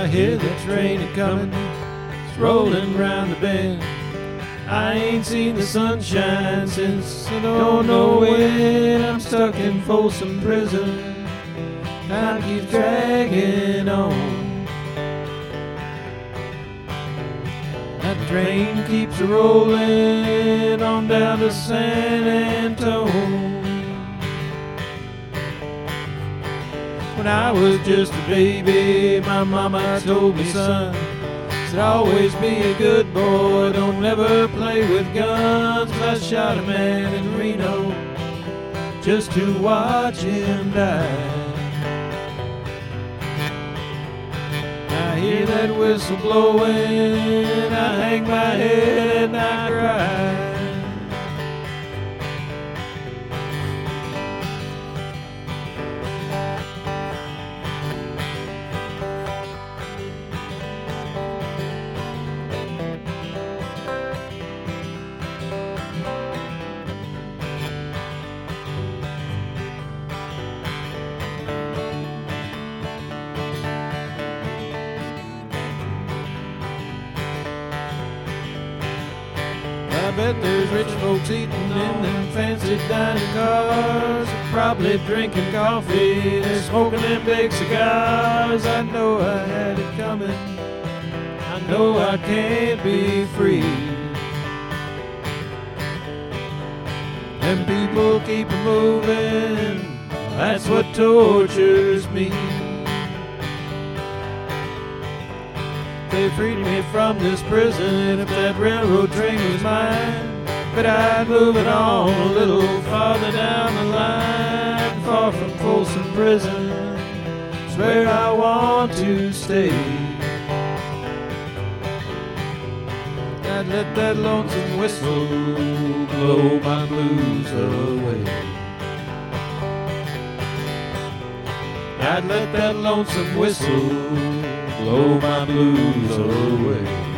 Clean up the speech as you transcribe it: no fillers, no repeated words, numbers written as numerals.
I hear the train a-comin', it's rollin' round the bend. I ain't seen the sunshine since I don't know when. I'm stuck in Folsom Prison, time keeps dragging on. That train keeps rollin' on down to San Antone. When I was just a baby, my mama told me, son, said always be a good boy, don't ever play with guns. 'Cause I shot a man in Reno just to watch him die. I hear that whistle blowing, I hang my head and I cry. I bet there's rich folks eating in them fancy dining cars, probably drinking coffee, they're smoking them big cigars. I know I had it coming, I know I can't be free. And people keep moving, that's what tortures me. They freed me from this prison, if that railroad train was mine, but I'd move it on a little farther down the line. Far from Folsom Prison, it's where I want to stay. I'd let that lonesome whistle blow my blues away. I'd let that lonesome whistle blow my blues away.